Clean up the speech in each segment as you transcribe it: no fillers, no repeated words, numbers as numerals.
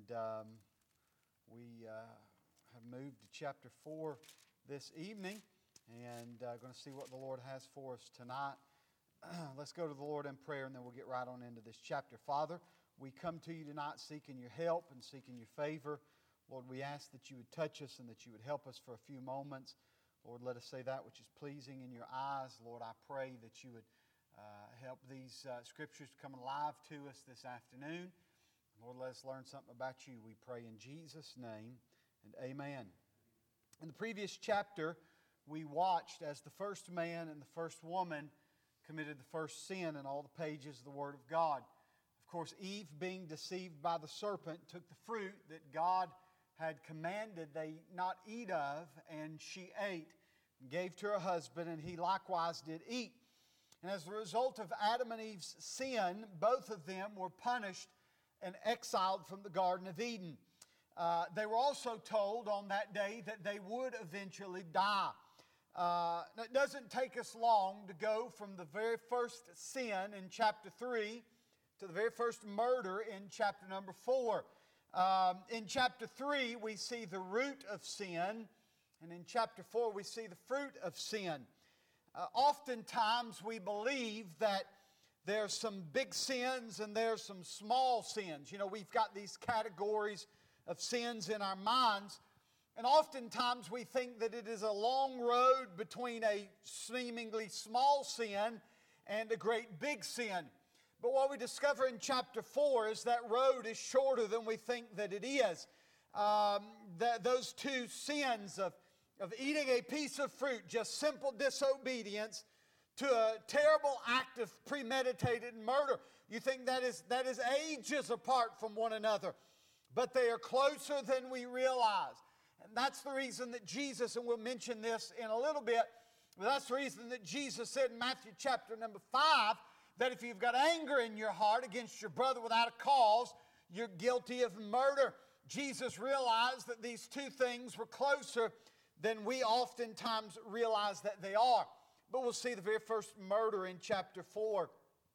And we have moved to chapter 4 this evening, and going to see what the Lord has for us tonight. Let's go to the Lord in prayer, and then we'll get right on into this chapter. Father, we come to you tonight seeking your help and seeking your favor. Lord, we ask that you would touch us and that you would help us for a few moments. Lord, let us say that which is pleasing in your eyes. Lord, I pray that you would help these scriptures to come alive to us this afternoon. Lord, let us learn something about you. We pray in Jesus' name, and amen. In the previous chapter, we watched as the first man and the first woman committed the first sin in all the pages of the Word of God. Of course, Eve, being deceived by the serpent, took the fruit that God had commanded they not eat of, and she ate, and gave to her husband, and he likewise did eat. And as a result of Adam and Eve's sin, both of them were punished and exiled from the Garden of Eden. They were also told on that day that they would eventually die. Now, it doesn't take us long to go from the very first sin in chapter 3 to the very first murder in chapter number 4. In chapter 3, we see the root of sin, and in chapter 4, we see the fruit of sin. Oftentimes, we believe that there's some big sins and there's some small sins. You know, we've got these categories of sins in our minds, and oftentimes we think that it is a long road between a seemingly small sin and a great big sin. But what we discover in chapter 4 is that road is shorter than we think that it is. Those two sins of eating a piece of fruit, just simple disobedience, to a terrible act of premeditated murder. You think that is ages apart from one another, but they are closer than we realize. And that's the reason that Jesus, and we'll mention this in a little bit, but that's the reason that Jesus said in Matthew chapter number 5, that if you've got anger in your heart against your brother without a cause, you're guilty of murder. Jesus realized that these two things were closer than we oftentimes realize that they are. But we'll see the very first murder in chapter 4.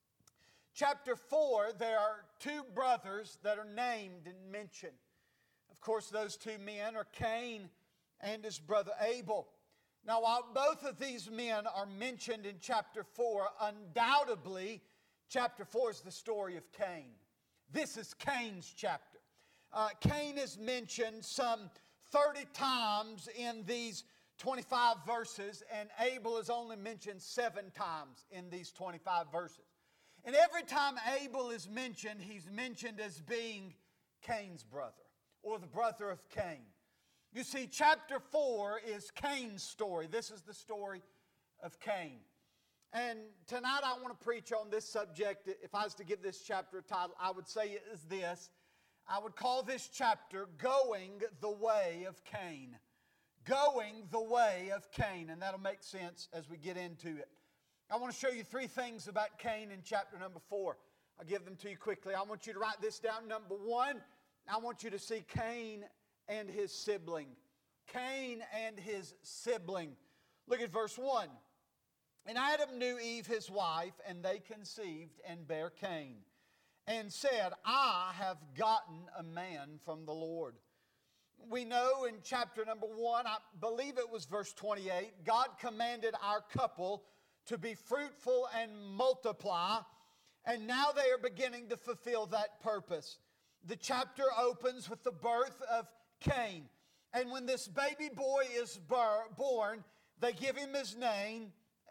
Chapter 4, there are two brothers that are named and mentioned. Of course, those two men are Cain and his brother Abel. Now, while both of these men are mentioned in chapter 4, undoubtedly, chapter 4 is the story of Cain. This is Cain's chapter. Cain is mentioned some 30 times in these 25 verses, and Abel is only mentioned 7 times in these 25 verses. And every time Abel is mentioned, he's mentioned as being Cain's brother, or the brother of Cain. You see, chapter 4 is Cain's story. This is the story of Cain. And tonight I want to preach on this subject. If I was to give this chapter a title, I would say it is this. I would call this chapter Going the Way of Cain. Going the Way of Cain. And that'll make sense as we get into it. I want to show you 3 things about Cain in chapter number 4. I'll give them to you quickly. I want you to write this down. Number 1, I want you to see Cain and his sibling. Cain and his sibling. Look at verse 1. And Adam knew Eve his wife, and they conceived and bare Cain, and said, I have gotten a man from the Lord. We know in chapter number 1, I believe it was verse 28, God commanded our couple to be fruitful and multiply, and now they are beginning to fulfill that purpose. The chapter opens with the birth of Cain. And when this baby boy is born, they give him his name,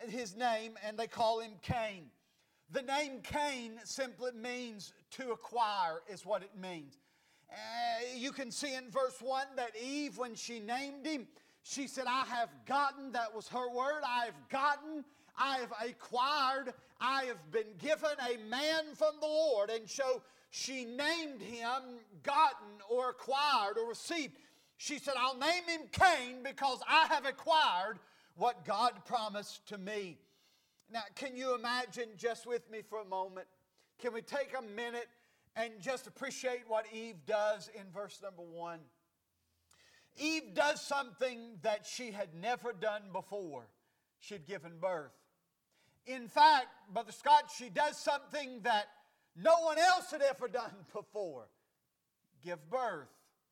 and they call him Cain. The name Cain simply means to acquire, is what it means. You can see in verse 1 that Eve, when she named him, she said, I have gotten, that was her word, I have gotten, I have acquired, I have been given a man from the Lord. And so she named him gotten or acquired or received. She said, I'll name him Cain because I have acquired what God promised to me. Now, can you imagine just with me for a moment? Can we take a minute and just appreciate what Eve does in verse number 1? Eve does something that she had never done before. She'd given birth. In fact, Brother Scott, she does something that no one else had ever done before. give birth.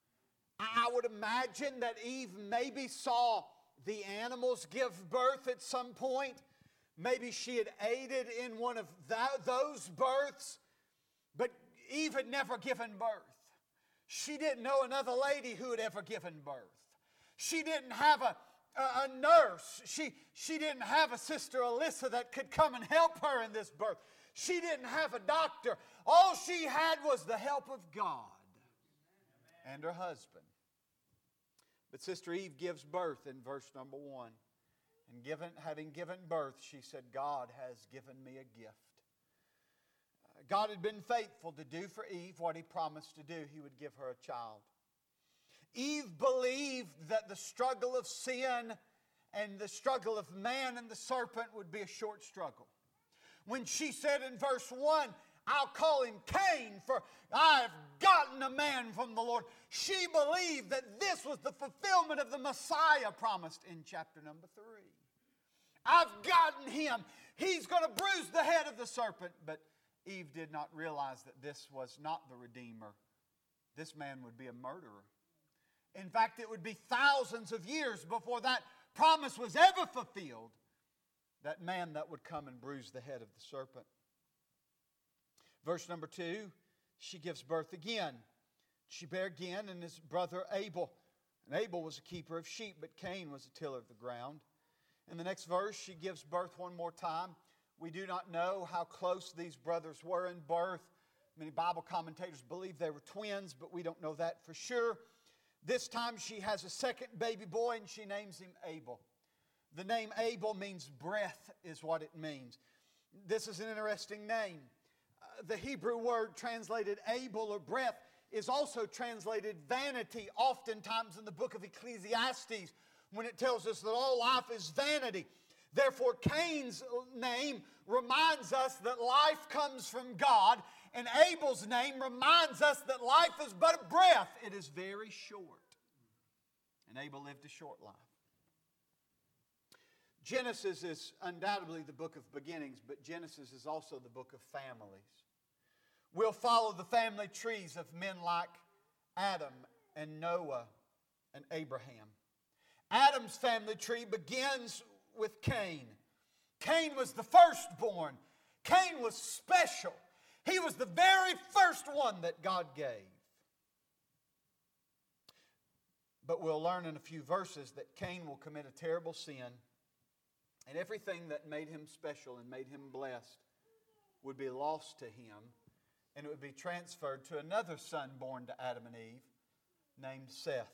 I would imagine that Eve maybe saw the animals give birth at some point. Maybe she had aided in one of those births. But Eve had never given birth. She didn't know another lady who had ever given birth. She didn't have a nurse. She didn't have a sister Alyssa that could come and help her in this birth. She didn't have a doctor. All she had was the help of God and her husband. But Sister Eve gives birth in verse number 1. And having given birth, she said, God has given me a gift. God had been faithful to do for Eve what He promised to do. He would give her a child. Eve believed that the struggle of sin and the struggle of man and the serpent would be a short struggle. When she said in verse 1, I'll call him Cain, for I have gotten a man from the Lord. She believed that this was the fulfillment of the Messiah promised in chapter number 3. I've gotten him. He's going to bruise the head of the serpent. But Eve did not realize that this was not the Redeemer. This man would be a murderer. In fact, it would be thousands of years before that promise was ever fulfilled. That man that would come and bruise the head of the serpent. Verse number 2, she gives birth again. She bare again and his brother Abel. And Abel was a keeper of sheep, but Cain was a tiller of the ground. In the next verse, she gives birth one more time. We do not know how close these brothers were in birth. Many Bible commentators believe they were twins, but we don't know that for sure. This time she has a second baby boy and she names him Abel. The name Abel means breath is what it means. This is an interesting name. The Hebrew word translated Abel or breath is also translated vanity, oftentimes in the book of Ecclesiastes, when it tells us that all life is vanity. Therefore, Cain's name reminds us that life comes from God, and Abel's name reminds us that life is but a breath. It is very short. And Abel lived a short life. Genesis is undoubtedly the book of beginnings, but Genesis is also the book of families. We'll follow the family trees of men like Adam and Noah and Abraham. Adam's family tree begins with Cain. Cain was the firstborn. Cain was special. He was the very first one that God gave. But we'll learn in a few verses that Cain will commit a terrible sin, and everything that made him special and made him blessed would be lost to him, and it would be transferred to another son born to Adam and Eve named Seth.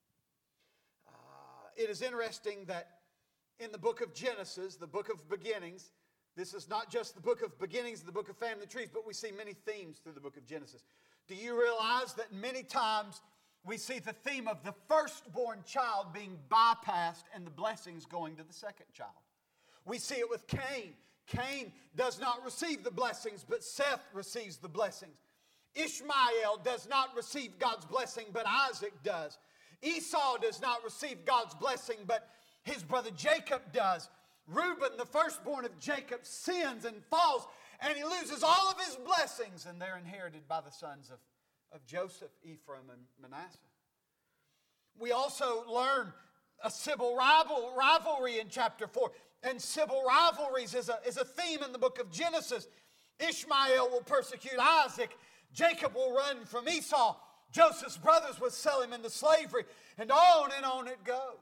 It is interesting that in the book of Genesis, the book of beginnings, this is not just the book of beginnings, the book of family trees, but we see many themes through the book of Genesis. Do you realize that many times we see the theme of the firstborn child being bypassed and the blessings going to the second child? We see it with Cain. Cain does not receive the blessings, but Seth receives the blessings. Ishmael does not receive God's blessing, but Isaac does. Esau does not receive God's blessing, but his brother Jacob does. Reuben, the firstborn of Jacob, sins and falls, and he loses all of his blessings, and they're inherited by the sons of Joseph, Ephraim, and Manasseh. We also learn a civil rivalry in chapter 4. And civil rivalries is a theme in the book of Genesis. Ishmael will persecute Isaac. Jacob will run from Esau. Joseph's brothers will sell him into slavery. And on it goes.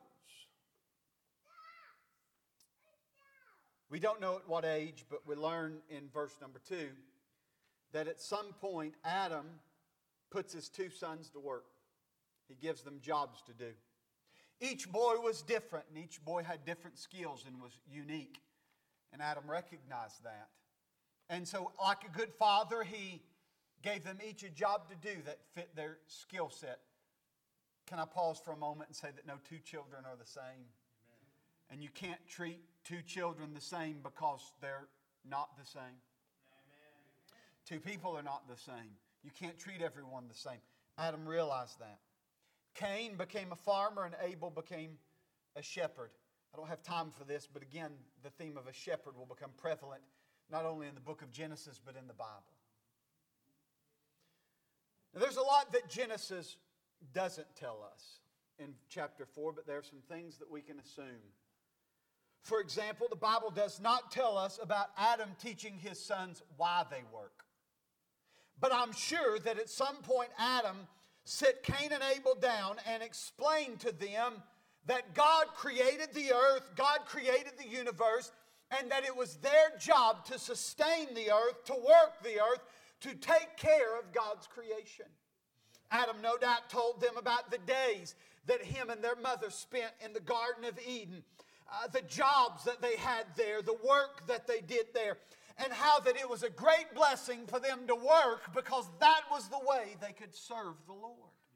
We don't know at what age, but we learn in verse number 2 that at some point Adam puts his two sons to work. He gives them jobs to do. Each boy was different, and each boy had different skills and was unique. And Adam recognized that. And so, like a good father, he gave them each a job to do that fit their skill set. Can I pause for a moment and say that no two children are the same? Amen. And you can't treat two children the same because they're not the same. Amen. Two people are not the same. You can't treat everyone the same. Adam realized that. Cain became a farmer and Abel became a shepherd. I don't have time for this, but again, the theme of a shepherd will become prevalent not only in the book of Genesis, but in the Bible. There's a lot that Genesis doesn't tell us in chapter 4, but there are some things that we can assume. For example, the Bible does not tell us about Adam teaching his sons why they work. But I'm sure that at some point Adam set Cain and Abel down and explained to them that God created the earth, God created the universe, and that it was their job to sustain the earth, to work the earth, to take care of God's creation. Adam no doubt told them about the days that him and their mother spent in the Garden of Eden, the jobs that they had there, the work that they did there, and how that it was a great blessing for them to work because that was the way they could serve the Lord.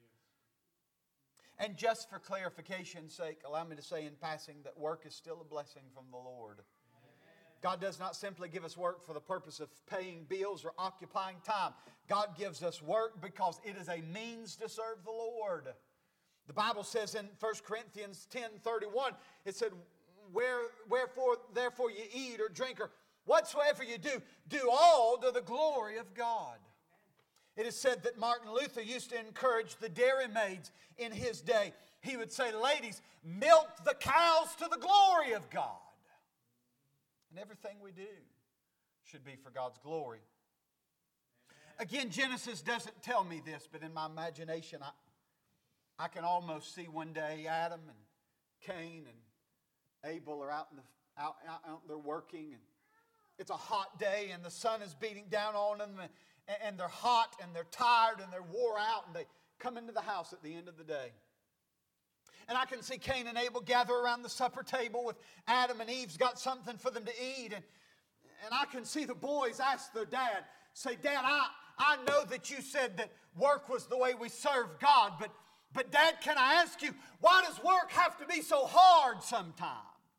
And just for clarification's sake, allow me to say in passing that work is still a blessing from the Lord. God does not simply give us work for the purpose of paying bills or occupying time. God gives us work because it is a means to serve the Lord. The Bible says in 1 Corinthians 10:31, it said, Wherefore, therefore you eat or drink or whatsoever you do, do all to the glory of God. It is said that Martin Luther used to encourage the dairymaids in his day. He would say, ladies, milk the cows to the glory of God. And everything we do should be for God's glory. Again, Genesis doesn't tell me this, but in my imagination, I can almost see one day Adam and Cain and Abel are out there working, and it's a hot day, and the sun is beating down on them, and they're hot, and they're tired, and they're wore out, and they come into the house at the end of the day. And I can see Cain and Abel gather around the supper table with Adam and Eve's got something for them to eat. And I can see the boys ask their dad, say, Dad, I know that you said that work was the way we serve God, but Dad, can I ask you, why does work have to be so hard sometimes?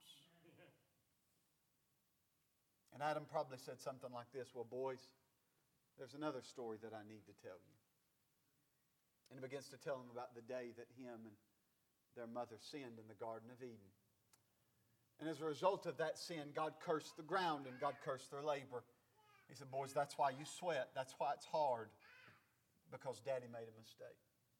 And Adam probably said something like this, well, boys, there's another story that I need to tell you. And he begins to tell them about the day that him and their mother sinned in the Garden of Eden. And as a result of that sin, God cursed the ground and God cursed their labor. He said, boys, that's why you sweat. That's why it's hard. Because Daddy made a mistake.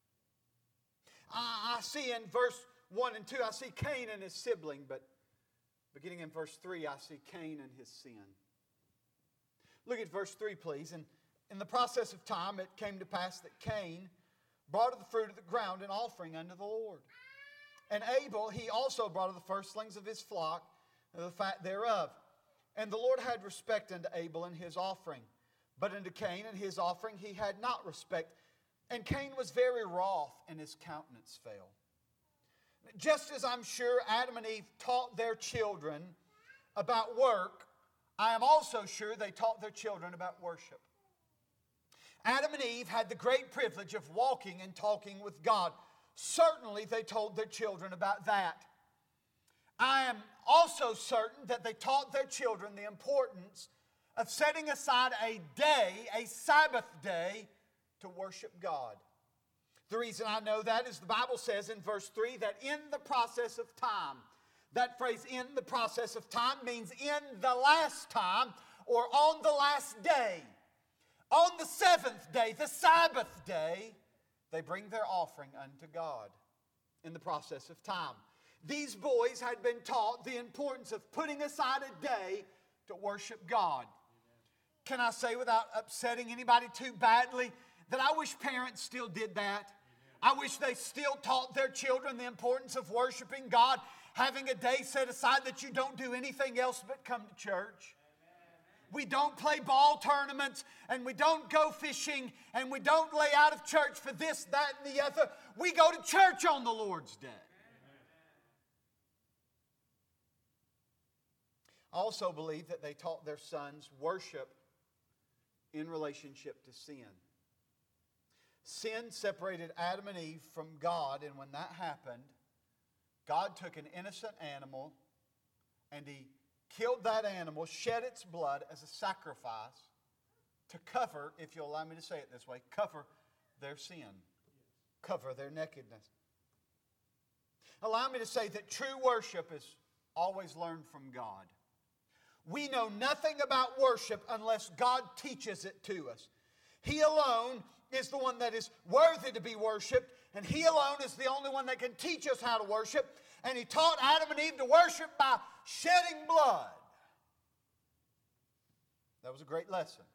I see in verse 1 and 2, I see Cain and his sibling. But beginning in verse 3, I see Cain and his sin. Look at verse 3, please. And in the process of time, it came to pass that Cain brought of the fruit of the ground an offering unto the Lord. And Abel, he also brought of the firstlings of his flock, and the fat thereof. And the Lord had respect unto Abel and his offering. But unto Cain and his offering he had not respect. And Cain was very wroth, and his countenance fell. Just as I'm sure Adam and Eve taught their children about work, I am also sure they taught their children about worship. Adam and Eve had the great privilege of walking and talking with God. Certainly they told their children about that. I am also certain that they taught their children the importance of setting aside a day, a Sabbath day, to worship God. The reason I know that is the Bible says in verse 3 that in the process of time, that phrase in the process of time means in the last time or on the last day. On the seventh day, the Sabbath day, they bring their offering unto God in the process of time. These boys had been taught the importance of putting aside a day to worship God. Can I say without upsetting anybody too badly that I wish parents still did that? I wish they still taught their children the importance of worshiping God, having a day set aside that you don't do anything else but come to church. We don't play ball tournaments, and we don't go fishing, and we don't lay out of church for this, that, and the other. We go to church on the Lord's day. I also believe that they taught their sons worship in relationship to sin. Sin separated Adam and Eve from God, and when that happened, God took an innocent animal and He killed that animal, shed its blood as a sacrifice to cover, if you'll allow me to say it this way, cover their sin, cover their nakedness. Allow me to say that true worship is always learned from God. We know nothing about worship unless God teaches it to us. He alone is the one that is worthy to be worshiped, and He alone is the only one that can teach us how to worship. And He taught Adam and Eve to worship by shedding blood. That was a great lesson.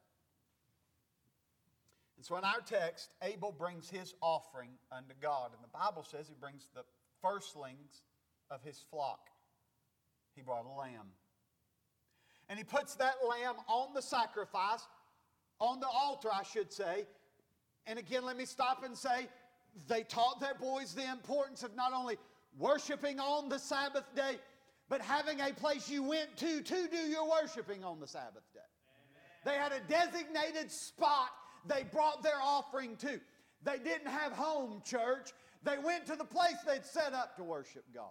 And so in our text, Abel brings his offering unto God. And the Bible says he brings the firstlings of his flock. He brought a lamb. And he puts that lamb on the sacrifice, on the altar, I should say. And again, let me stop and say, they taught their boys the importance of not only worshiping on the Sabbath day, but having a place you went to do your worshiping on the Sabbath day. Amen. They had a designated spot they brought their offering to. They didn't have home church. They went to the place they'd set up to worship God.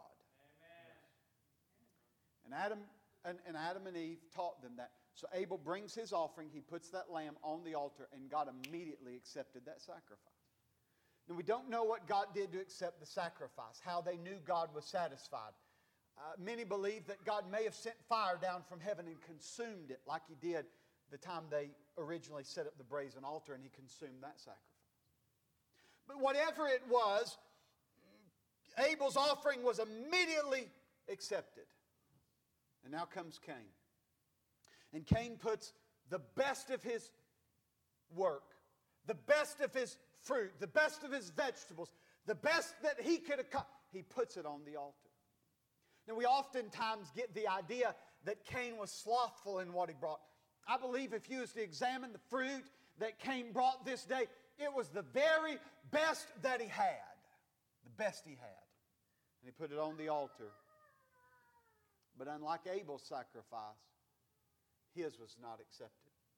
Amen. And Adam and Eve taught them that. So Abel brings his offering, he puts that lamb on the altar, and God immediately accepted that sacrifice. Now, we don't know what God did to accept the sacrifice, how they knew God was satisfied. Many believe that God may have sent fire down from heaven and consumed it like He did the time they originally set up the brazen altar, and He consumed that sacrifice. But whatever it was, Abel's offering was immediately accepted. And now comes Cain. And Cain puts the best of his work, the best of his fruit, the best of his vegetables, the best that he could accomplish, he puts it on the altar. Now, we oftentimes get the idea that Cain was slothful in what he brought. I believe if you was to examine the fruit that Cain brought this day, it was the very best that he had. The best he had. And he put it on the altar. But unlike Abel's sacrifice, his was not accepted.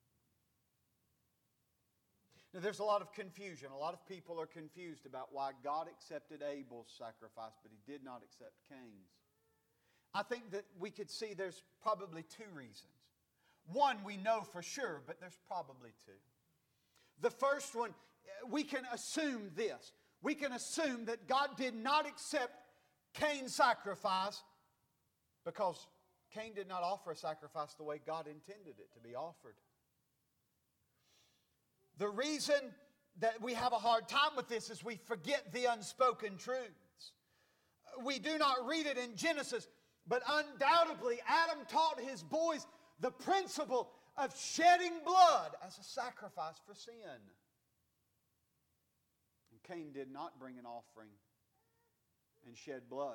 Now, there's a lot of confusion. A lot of people are confused about why God accepted Abel's sacrifice, but He did not accept Cain's. I think that we could see there's probably two reasons. One, we know for sure, but there's probably two. The first one, we can assume this. We can assume that God did not accept Cain's sacrifice because Cain did not offer a sacrifice the way God intended it to be offered. The reason that we have a hard time with this is we forget the unspoken truths. We do not read it in Genesis, but undoubtedly Adam taught his boys the principle of shedding blood as a sacrifice for sin. And Cain did not bring an offering and shed blood.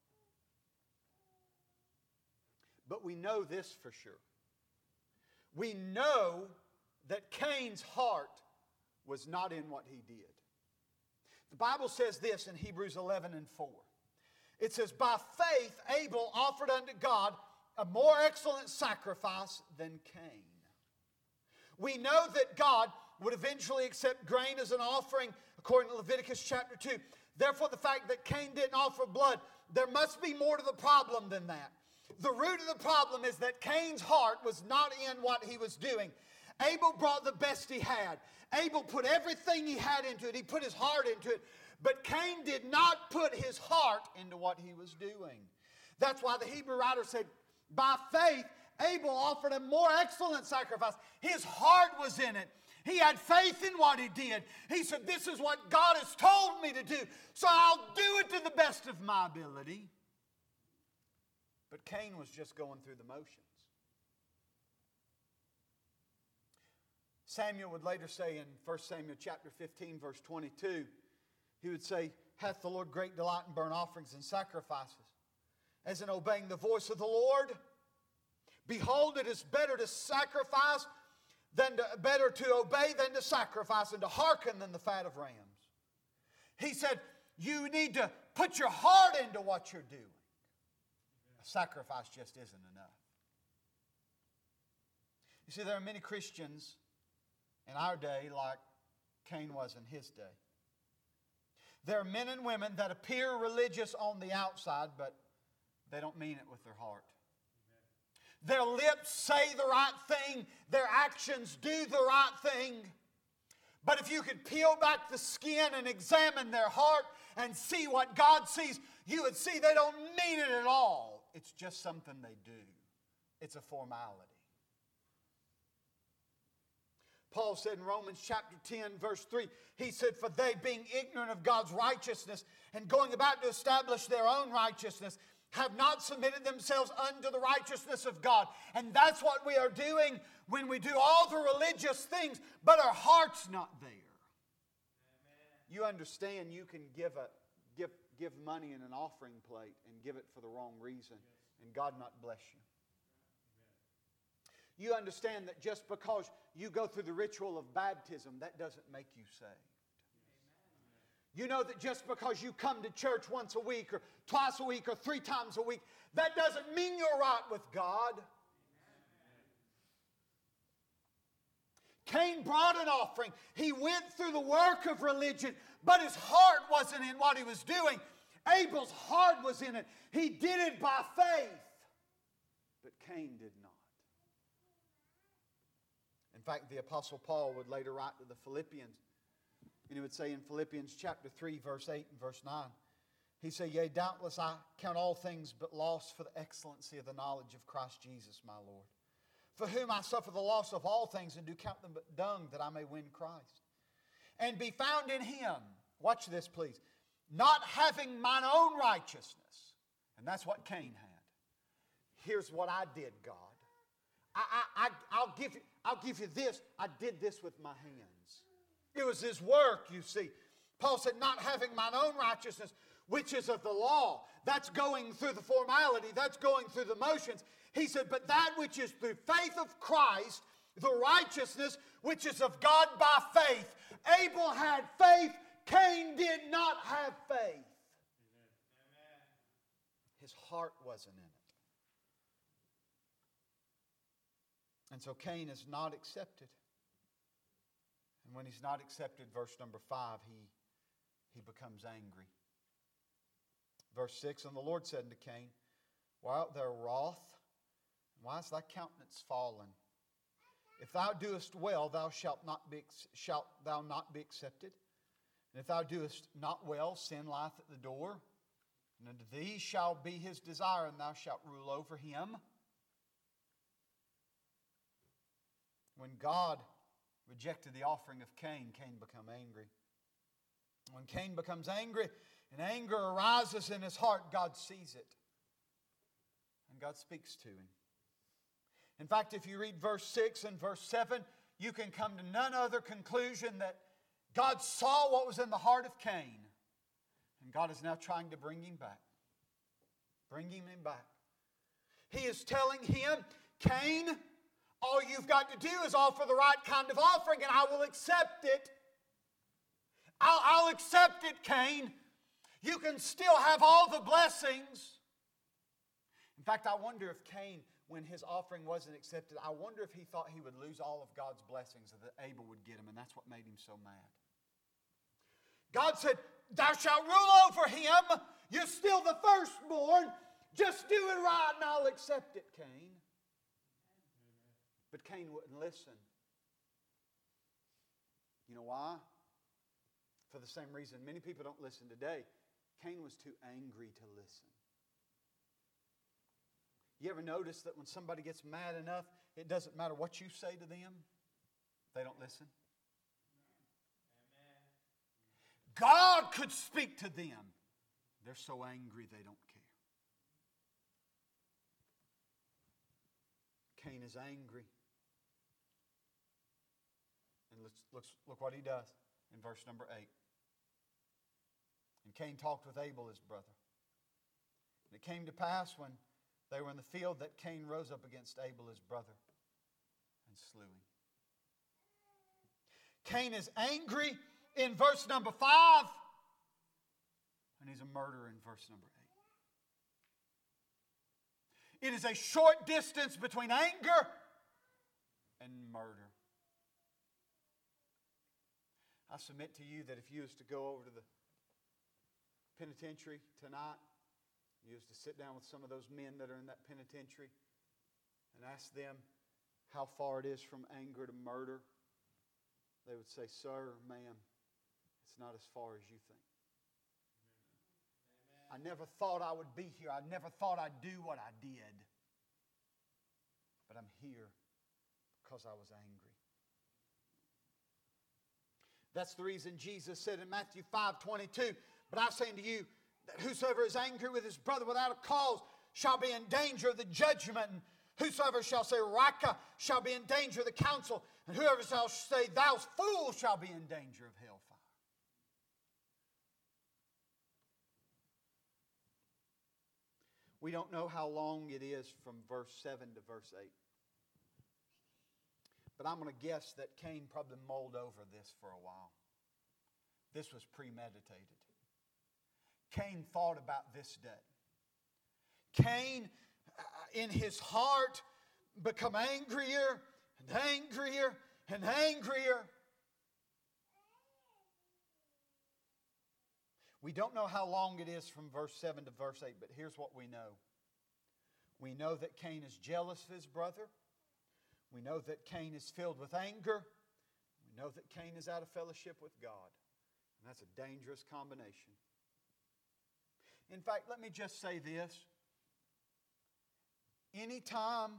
But we know this for sure. We know that Cain's heart was not in what he did. The Bible says this in Hebrews 11:4. It says, by faith Abel offered unto God a more excellent sacrifice than Cain. We know that God would eventually accept grain as an offering according to Leviticus chapter 2. Therefore, the fact that Cain didn't offer blood, there must be more to the problem than that. The root of the problem is that Cain's heart was not in what he was doing. Abel brought the best he had. Abel put everything he had into it. He put his heart into it. But Cain did not put his heart into what he was doing. That's why the Hebrew writer said, by faith, Abel offered a more excellent sacrifice. His heart was in it. He had faith in what he did. He said, this is what God has told me to do, so I'll do it to the best of my ability. But Cain was just going through the motions. Samuel would later say in 1 Samuel chapter 15, verse 22, he would say, hath the Lord great delight in burnt offerings and sacrifices, as in obeying the voice of the Lord? Behold, it is better to sacrifice better to obey than to sacrifice, and to hearken than the fat of rams. He said, you need to put your heart into what you're doing. A sacrifice just isn't enough. You see, there are many Christians in our day like Cain was in his day. There are men and women that appear religious on the outside, but they don't mean it with their heart. Their lips say the right thing. Their actions do the right thing. But if you could peel back the skin and examine their heart and see what God sees, you would see they don't mean it at all. It's just something they do. It's a formality. Paul said in Romans chapter 10, verse 3, he said, "For they, being ignorant of God's righteousness and going about to establish their own righteousness, have not submitted themselves unto the righteousness of God." And that's what we are doing when we do all the religious things, but our heart's not there. Amen. You understand you can give money in an offering plate and give it for the wrong reason, and God not bless you. You understand that just because you go through the ritual of baptism, that doesn't make you saved. You know that just because you come to church once a week or twice a week or 3 times a week, that doesn't mean you're right with God. Cain brought an offering. He went through the work of religion, but his heart wasn't in what he was doing. Abel's heart was in it. He did it by faith, but Cain did not. In fact, the Apostle Paul would later write to the Philippians, and he would say in Philippians chapter 3, verse 8 and verse 9, he said, "Yea, doubtless I count all things but loss for the excellency of the knowledge of Christ Jesus my Lord, for whom I suffer the loss of all things, and do count them but dung, that I may win Christ, and be found in Him," watch this please, "not having mine own righteousness." And that's what Cain had. "Here's what I did, God. I'll give you this. I did this with my hands." It was his work, you see. Paul said, "Not having mine own righteousness, which is of the law." That's going through the formality. That's going through the motions. He said, "But that which is through faith of Christ, the righteousness which is of God by faith." Abel had faith. Cain did not have faith. Amen. His heart wasn't in it. And so Cain is not accepted. And when he's not accepted, verse number 5, he becomes angry. Verse 6, "And the Lord said unto Cain, Why art thou wroth? And why is thy countenance fallen? If thou doest well, thou shalt thou not be accepted? And if thou doest not well, sin lieth at the door. And unto thee shall be his desire, and thou shalt rule over him." When God rejected the offering of Cain, Cain became angry. When Cain becomes angry and anger arises in his heart, God sees it. And God speaks to him. In fact, if you read verse 6 and verse 7, you can come to none other conclusion that God saw what was in the heart of Cain. And God is now trying to bring him back. Bringing him back. He is telling him, "Cain, all you've got to do is offer the right kind of offering and I will accept it. I'll accept it, Cain. You can still have all the blessings." In fact, I wonder if Cain, when his offering wasn't accepted, I wonder if he thought he would lose all of God's blessings, that Abel would get him, and that's what made him so mad. God said, "Thou shalt rule over him. You're still the firstborn. Just do it right and I'll accept it, Cain." But Cain wouldn't listen. You know why? For the same reason many people don't listen today. Cain was too angry to listen. You ever notice that when somebody gets mad enough, it doesn't matter what you say to them, they don't listen? Amen. God could speak to them. They're so angry they don't care. Cain is angry. And look what he does in verse number 8. "And Cain talked with Abel his brother. And it came to pass when they were in the field that Cain rose up against Abel his brother and slew him." Cain is angry in verse number 5. And he's a murderer in verse number 8. It is a short distance between anger and murder. I submit to you that if you was to go over to the penitentiary tonight, you was to sit down with some of those men that are in that penitentiary and ask them how far it is from anger to murder, they would say, "Sir, ma'am, it's not as far as you think. Amen. I never thought I would be here. I never thought I'd do what I did. But I'm here because I was angry." That's the reason Jesus said in Matthew 5:22, but I say unto you, that whosoever is angry with his brother without a cause shall be in danger of the judgment, and whosoever shall say Raca shall be in danger of the council, and whoever shall say thou fool shall be in danger of hellfire. We don't know how long it is from verse 7 to verse 8. But I'm going to guess that Cain probably mulled over this for a while. This was premeditated. Cain thought about this day. Cain, in his heart, become angrier and angrier and angrier. We don't know how long it is from verse 7 to verse 8, but here's what we know. We know that Cain is jealous of his brother. We know that Cain is filled with anger. We know that Cain is out of fellowship with God. And that's a dangerous combination. In fact, let me just say this. Anytime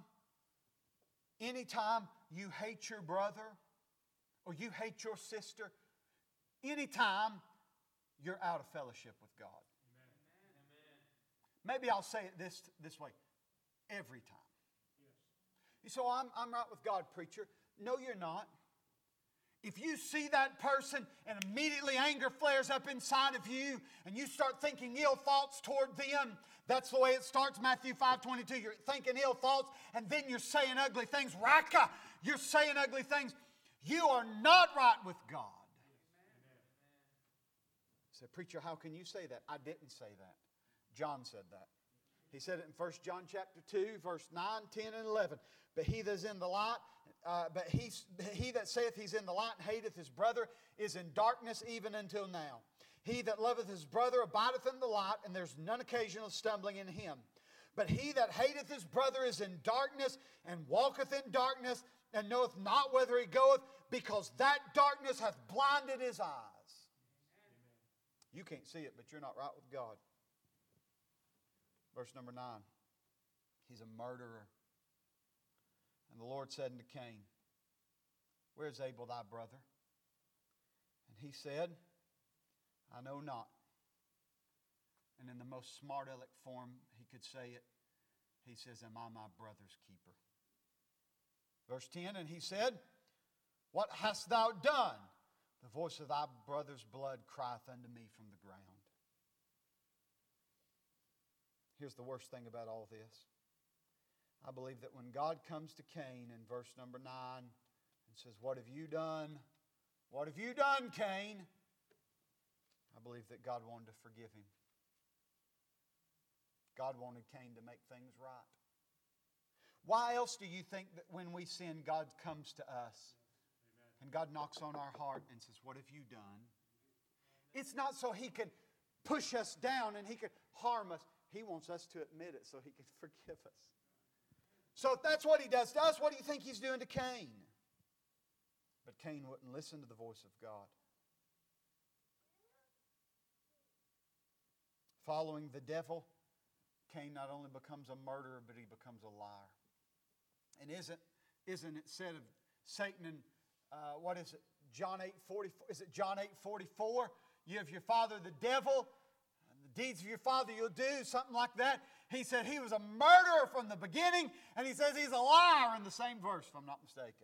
you hate your brother or you hate your sister, anytime you're out of fellowship with God. Amen. Maybe I'll say it this way. Every time. Yes. So I'm right with God, preacher. No, you're not. If you see that person and immediately anger flares up inside of you and you start thinking ill thoughts toward them, that's the way it starts, Matthew 5:22. You're thinking ill thoughts and then you're saying ugly things. Raca, you're saying ugly things. You are not right with God. Say, preacher, how can you say that? I didn't say that. John said that. He said it in 1 John chapter 2, verse 9, 10, and 11. But he that is in the light, he that saith he's in the light and hateth his brother is in darkness even until now. He that loveth his brother abideth in the light, and there's none occasion of stumbling in him. But he that hateth his brother is in darkness, and walketh in darkness, and knoweth not whither he goeth, because that darkness hath blinded his eyes. You can't see it, but you're not right with God. Verse number 9. He's a murderer. And the Lord said unto Cain, where's Abel thy brother? And he said, I know not. And in the most smart aleck form he could say it, he says, am I my brother's keeper? Verse 10, and he said, what hast thou done? The voice of thy brother's blood crieth unto me from the ground. Here's the worst thing about all this. I believe that when God comes to Cain in verse number 9 and says, what have you done? What have you done, Cain? I believe that God wanted to forgive him. God wanted Cain to make things right. Why else do you think that when we sin, God comes to us and God knocks on our heart and says, what have you done? It's not so he can push us down and he can harm us. He wants us to admit it so he can forgive us. So if that's what he does to us, what do you think he's doing to Cain? But Cain wouldn't listen to the voice of God. Following the devil, Cain not only becomes a murderer, but he becomes a liar. And isn't it said of Satan in, what is it, John 8:44? Is it John 8:44? You have your father the devil, and the deeds of your father you'll do, something like that. He said he was a murderer from the beginning, and he says he's a liar in the same verse, if I'm not mistaken.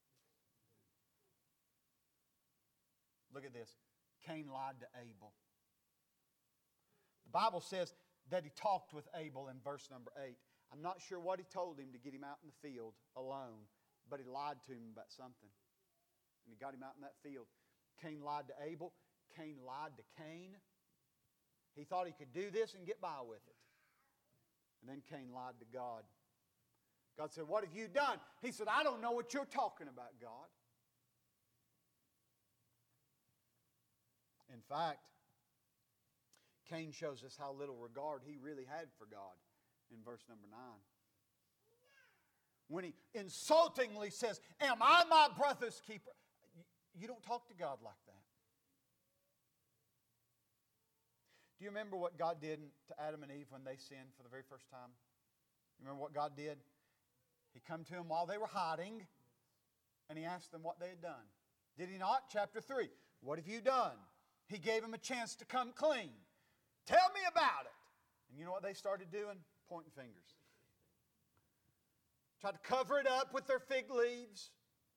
Look at this. Cain lied to Abel. The Bible says that he talked with Abel in verse number 8. I'm not sure what he told him to get him out in the field alone, but he lied to him about something. And he got him out in that field. Cain lied to Abel. Cain lied to Cain. He thought he could do this and get by with it. And then Cain lied to God. God said, what have you done? He said, I don't know what you're talking about, God. In fact, Cain shows us how little regard he really had for God in verse number 9. When he insultingly says, am I my brother's keeper? You don't talk to God like that. Do you remember what God did to Adam and Eve when they sinned for the very first time? You remember what God did? He come to them while they were hiding, and he asked them what they had done. Did he not? Chapter 3. What have you done? He gave him a chance to come clean. Tell me about it. And you know what they started doing? Pointing fingers. Tried to cover it up with their fig leaves.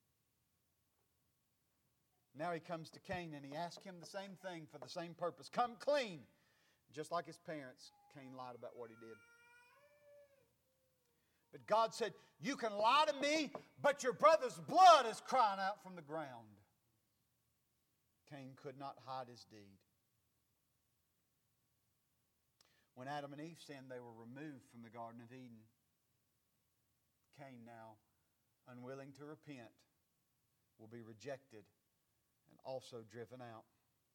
Now he comes to Cain and he asks him the same thing for the same purpose. Come clean. Just like his parents, Cain lied about what he did. But God said, you can lie to me, but your brother's blood is crying out from the ground. Cain could not hide his deed. When Adam and Eve sinned, they were removed from the Garden of Eden. Cain now, unwilling to repent, will be rejected and also driven out.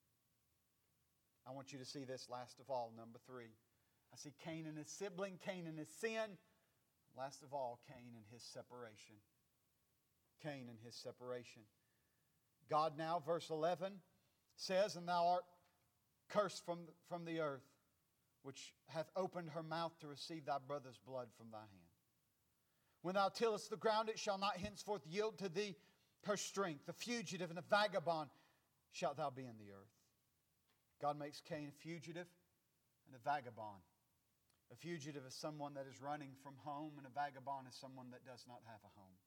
I want you to see this last of all, number 3. I see Cain and his sibling, Cain and his sin. Last of all, Cain and his separation. Cain and his separation. God now, verse 11, says, and thou art cursed from the earth, which hath opened her mouth to receive thy brother's blood from thy hand. When thou tillest the ground, it shall not henceforth yield to thee her strength. A fugitive and a vagabond shalt thou be in the earth. God makes Cain a fugitive and a vagabond. A fugitive is someone that is running from home, and a vagabond is someone that does not have a home.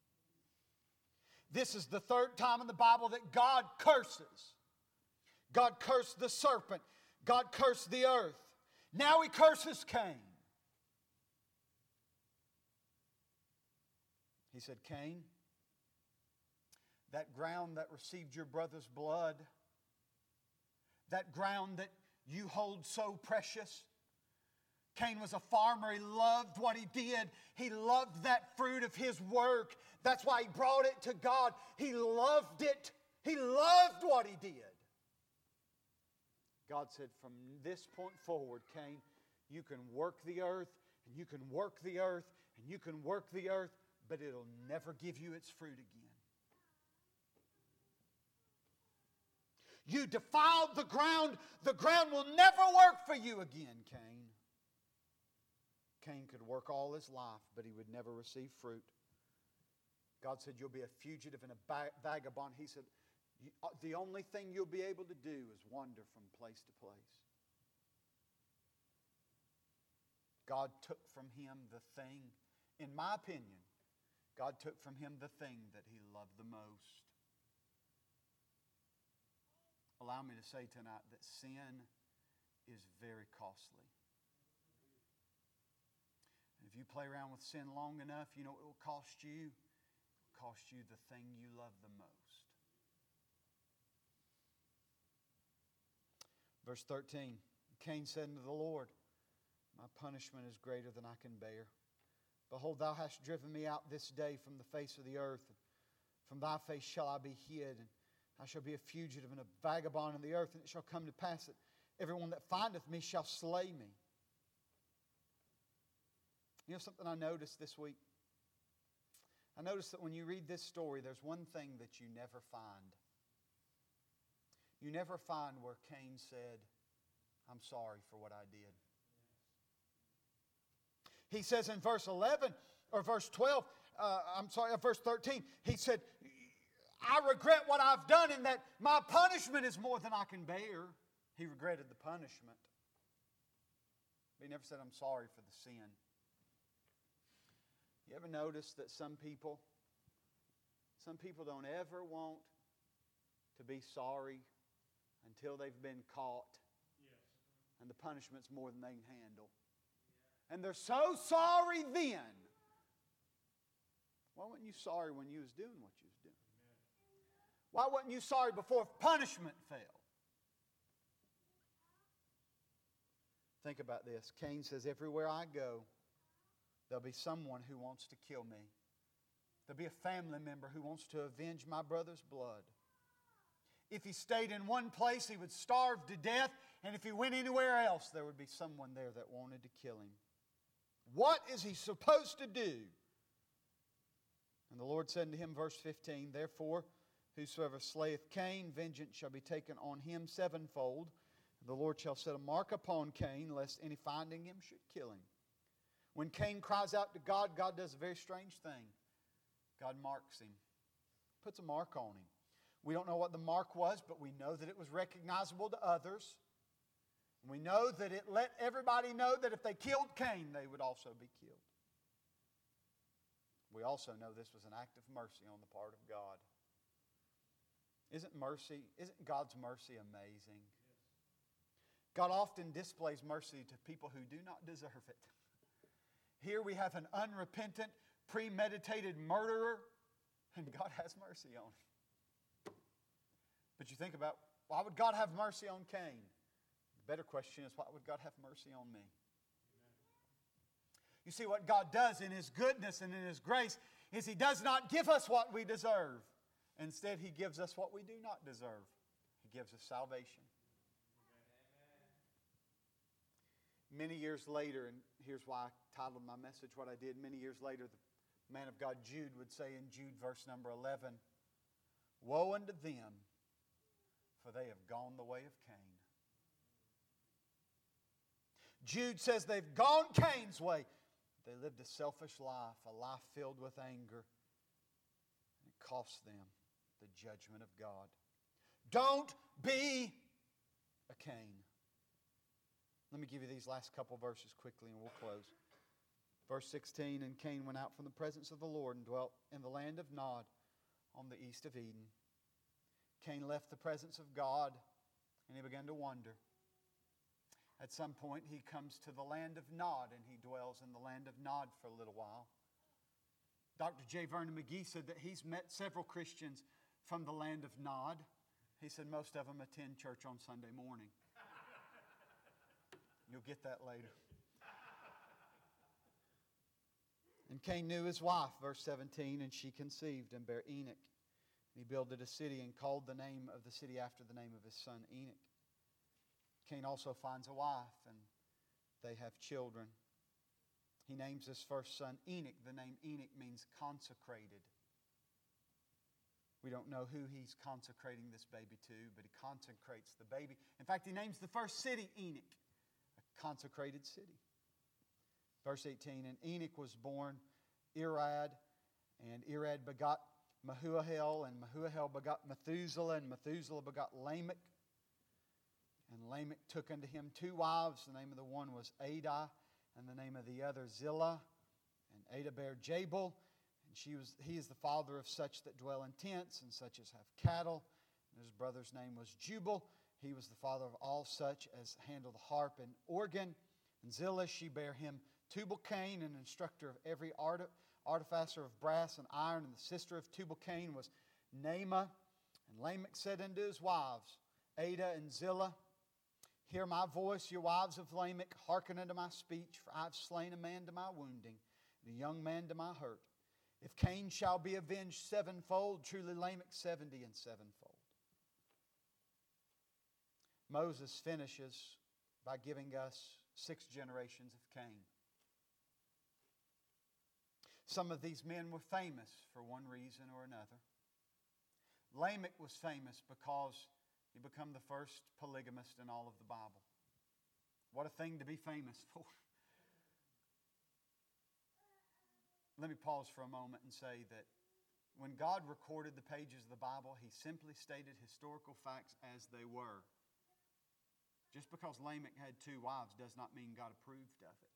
This is the third time in the Bible that God curses. God cursed the serpent. God cursed the earth. Now He curses Cain. He said, Cain, that ground that received your brother's blood, that ground that you hold so precious. Cain was a farmer. He loved what he did. He loved that fruit of his work. That's why he brought it to God. He loved it. He loved what he did. God said, from this point forward, Cain, you can work the earth, and you can work the earth, and you can work the earth, but it'll never give you its fruit again. You defiled the ground. The ground will never work for you again, Cain. Cain could work all his life, but he would never receive fruit. God said, you'll be a fugitive and a vagabond. He said, the only thing you'll be able to do is wander from place to place. God took from him the thing, in my opinion, God took from him the thing that he loved the most. Allow me to say tonight that sin is very costly. And if you play around with sin long enough, you know what it will cost you? It will cost you the thing you love the most. Verse 13, Cain said unto the Lord, my punishment is greater than I can bear. Behold, thou hast driven me out this day from the face of the earth. From thy face shall I be hid, and I shall be a fugitive and a vagabond in the earth, and it shall come to pass that everyone that findeth me shall slay me. You know something I noticed this week? I noticed that when you read this story, there's one thing that you never find. You never find where Cain said, I'm sorry for what I did. He says in verse 11, or verse 12, verse 13, he said, I regret what I've done in that my punishment is more than I can bear. He regretted the punishment. But he never said, I'm sorry for the sin. You ever notice that some people don't ever want to be sorry until they've been caught? Yes. And the punishment's more than they can handle. Yeah. And they're so sorry then. Why weren't you sorry when you was doing what you was doing? Amen. Why wasn't you sorry before punishment fell? Think about this. Cain says, everywhere I go, there'll be someone who wants to kill me. There'll be a family member who wants to avenge my brother's blood. If he stayed in one place, he would starve to death. And if he went anywhere else, there would be someone there that wanted to kill him. What is he supposed to do? And the Lord said unto him, verse 15, therefore, whosoever slayeth Cain, vengeance shall be taken on him sevenfold. And the Lord shall set a mark upon Cain, lest any finding him should kill him. When Cain cries out to God, God does a very strange thing. God marks him, puts a mark on him. We don't know what the mark was, but we know that it was recognizable to others. We know that it let everybody know that if they killed Cain, they would also be killed. We also know this was an act of mercy on the part of God. Isn't God's mercy amazing? God often displays mercy to people who do not deserve it. Here we have an unrepentant, premeditated murderer, and God has mercy on him. But you think about, why would God have mercy on Cain? The better question is, why would God have mercy on me? You see, what God does in His goodness and in His grace is He does not give us what we deserve. Instead, He gives us what we do not deserve. He gives us salvation. Many years later, and here's why I titled my message what I did. Many years later, the man of God Jude would say in Jude verse number 11, "Woe unto them, for they have gone the way of Cain." Jude says they've gone Cain's way. They lived a selfish life, a life filled with anger. And it cost them the judgment of God. Don't be a Cain. Let me give you these last couple verses quickly and we'll close. Verse 16, "And Cain went out from the presence of the Lord and dwelt in the land of Nod on the east of Eden." Cain left the presence of God and he began to wander. At some point, he comes to the land of Nod, and he dwells in the land of Nod for a little while. Dr. J. Vernon McGee said that he's met several Christians from the land of Nod. He said most of them attend church on Sunday morning. You'll get that later. "And Cain knew his wife," verse 17, "and she conceived and bare Enoch. And he builded a city and called the name of the city after the name of his son Enoch. Cain also finds a wife, and they have children. He names his first son Enoch. The name Enoch means consecrated. We don't know who he's consecrating this baby to, but he consecrates the baby. In fact, he names the first city Enoch, a consecrated city. Verse 18, "And Enoch was born Irad, and Irad begot Mehujael, and Mehujael begot Methuselah, and Methuselah begot Lamech. And Lamech took unto him 2 wives. The name of the one was Adah, and the name of the other Zillah. And Adah bare Jabal, and he is the father of such that dwell in tents, and such as have cattle. And his brother's name was Jubal. He was the father of all such as handle the harp and organ. And Zillah, she bare him Tubal-Cain, an instructor of every artificer of brass and iron. And the sister of Tubal-Cain was Naamah. And Lamech said unto his wives, Adah and Zillah, Hear my voice, you wives of Lamech, hearken unto my speech, for I have slain a man to my wounding, and a young man to my hurt. If Cain shall be avenged 7-fold, truly Lamech 70 and 7-fold. Moses finishes by giving us 6 generations of Cain. Some of these men were famous for one reason or another. Lamech was famous because he became the first polygamist in all of the Bible. What a thing to be famous for. Let me pause for a moment and say that when God recorded the pages of the Bible, He simply stated historical facts as they were. Just because Lamech had 2 wives does not mean God approved of it.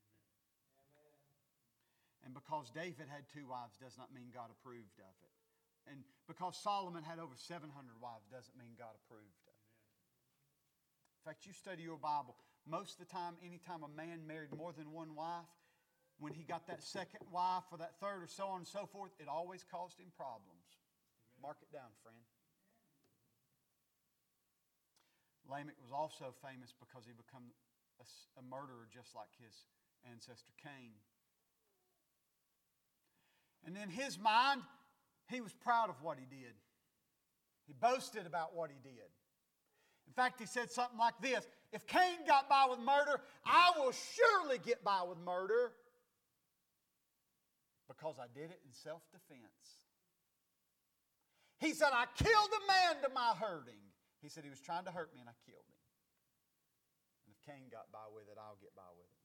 And because David had 2 wives does not mean God approved of it. And because Solomon had over 700 wives doesn't mean God approved of it. In fact, you study your Bible. Most of the time, anytime a man married more than 1 wife, when he got that second wife or that third or so on and so forth, it always caused him problems. Mark it down, friend. Lamech was also famous because he became a murderer just like his ancestor Cain. And in his mind, he was proud of what he did. He boasted about what he did. In fact, he said something like this, If Cain got by with murder, I will surely get by with murder because I did it in self-defense. He said, I killed a man to my hurting. He said he was trying to hurt me and I killed him. And if Cain got by with it, I'll get by with it.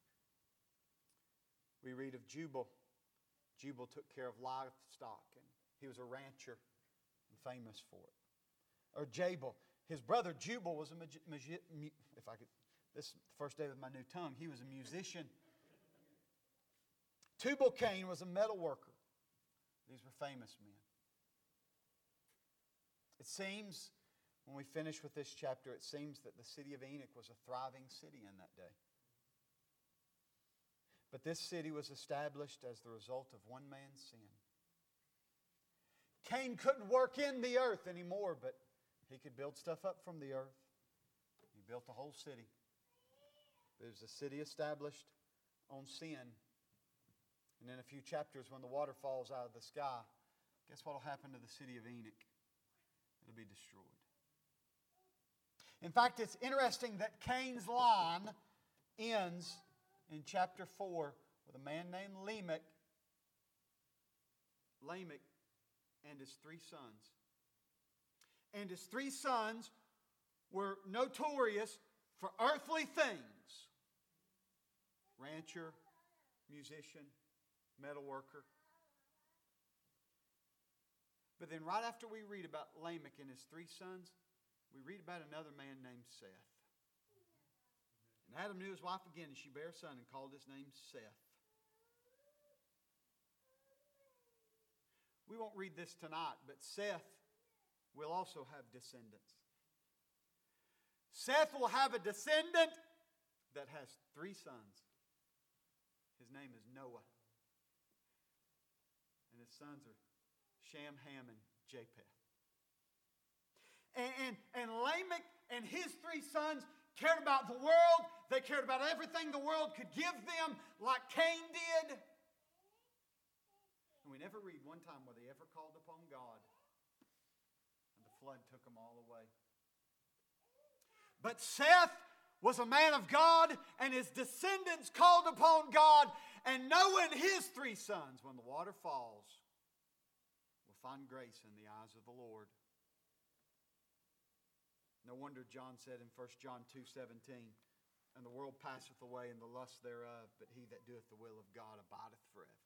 We read of Jubal. Jubal took care of livestock, and He was a rancher and famous for it. Or Jabal. His brother Jubal was this is the first day with my new tongue, he was a musician. Tubal-Cain was a metal worker. These were famous men. It seems, when we finish with this chapter, it seems that the city of Enoch was a thriving city in that day. But this city was established as the result of one man's sin. Cain couldn't work in the earth anymore, but he could build stuff up from the earth. He built a whole city. It was a city established on sin. And in a few chapters, when the water falls out of the sky, guess what will happen to the city of Enoch? It'll be destroyed. In fact, it's interesting that Cain's line ends in chapter 4 with a man named Lamech and his 3 sons. And his 3 sons were notorious for earthly things. Rancher, musician, metal worker. But then right after we read about Lamech and his 3 sons, we read about another man named Seth. And Adam knew his wife again, and she bare a son and called his name Seth. We won't read this tonight, but Seth will also have descendants. Seth will have a descendant that has 3 sons. His name is Noah. And his sons are Shem, Ham, and Japheth. And Lamech and his 3 sons cared about the world. They cared about everything the world could give them, like Cain did. And we never read one time where they ever called upon God. And the flood took them all away. But Seth was a man of God, and his descendants called upon God. And Noah and his 3 sons, when the water falls, will find grace in the eyes of the Lord. No wonder John said in 1 John 2:17, and the world passeth away and the lust thereof, but he that doeth the will of God abideth forever.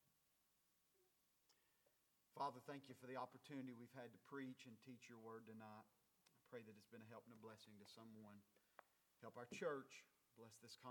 Father, thank you for the opportunity we've had to preach and teach your word tonight. I pray that it's been a help and a blessing to someone. Help our church. Bless this